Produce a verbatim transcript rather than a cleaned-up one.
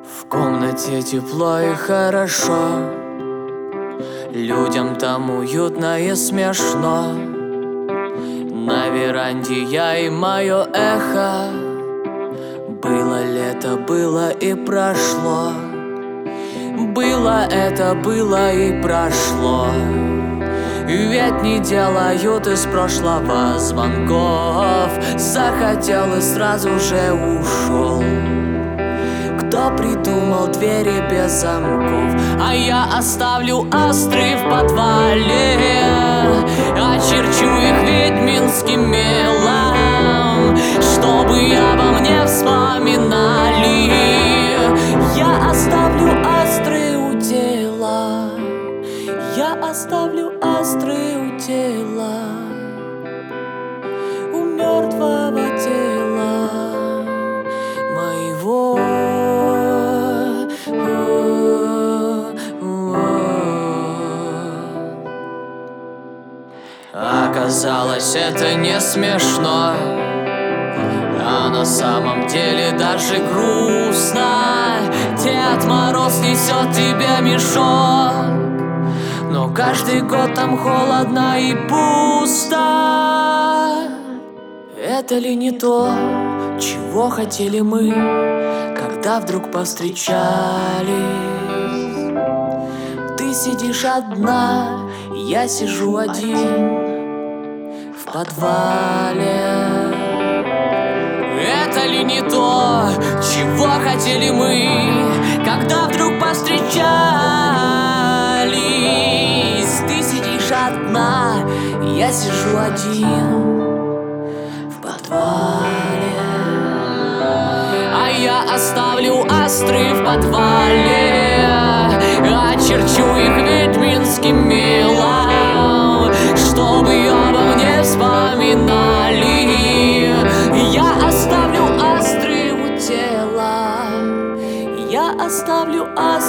В комнате тепло и хорошо, людям там уютно и смешно. На веранде я и мое эхо. Было лето, было и прошло. Было это, было и прошло. Ведь не делают из прошлого звонков. Захотел и сразу же ушел. Кто придумал двери без замков? А я оставлю астры в подвале, очерчу их ведьминским мелом, чтобы обо мне вспоминали. Я оставлю астры у тела, я оставлю астры у тела, у мертвого тела моего. Оказалось, это не смешно, а на самом деле даже грустно. Дед Мороз несет тебе мешок, но каждый год там холодно и пусто. Это ли не то, чего хотели мы, когда вдруг повстречались? Ты сидишь одна, я сижу один в подвале. Это ли не то, чего хотели мы, когда вдруг повстречались? Ты сидишь одна, я сижу один в подвале. А я оставлю астры в подвале, очерчу их ведьминским мелом, чтобы обо мне вспоминали. Я оставлю астры у тела, я оставлю астры